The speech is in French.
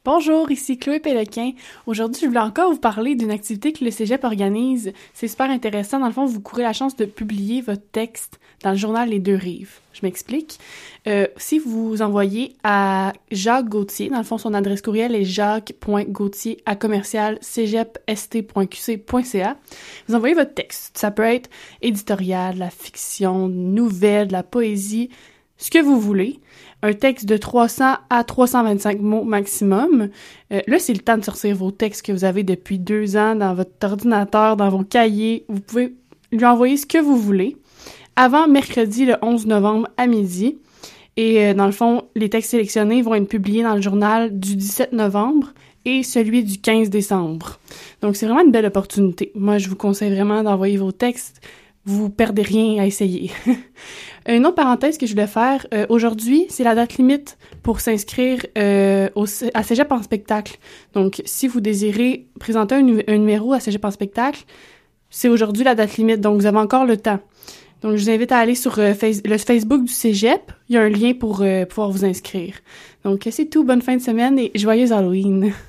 Bonjour, ici Chloé Péloquin. Aujourd'hui, je voulais encore vous parler d'une activité que le Cégep organise. C'est super intéressant. Dans le fond, vous courez la chance de publier votre texte dans le journal Les Deux Rives. Je m'explique. Si vous envoyez à Jacques Gauthier, dans le fond, son adresse courriel est jacques.gauthier@cégepst.qc.ca, vous envoyez votre texte. Ça peut être éditorial, de la fiction, nouvelle, de la poésie, ce que vous voulez. Un texte de 300 à 325 mots maximum. Là, c'est le temps de sortir vos textes que vous avez depuis 2 ans dans votre ordinateur, dans vos cahiers. Vous pouvez lui envoyer ce que vous voulez avant mercredi le 11 novembre à midi. Et dans le fond, les textes sélectionnés vont être publiés dans le journal du 17 novembre et celui du 15 décembre. Donc, c'est vraiment une belle opportunité. Moi, je vous conseille vraiment d'envoyer vos textes. Vous perdez rien à essayer. Une autre parenthèse que je voulais faire, aujourd'hui, c'est la date limite pour s'inscrire à Cégep en spectacle. Donc, si vous désirez présenter un numéro à Cégep en spectacle, c'est aujourd'hui la date limite, donc vous avez encore le temps. Donc, je vous invite à aller sur le Facebook du Cégep. Il y a un lien pour pouvoir vous inscrire. Donc, c'est tout. Bonne fin de semaine et joyeux Halloween!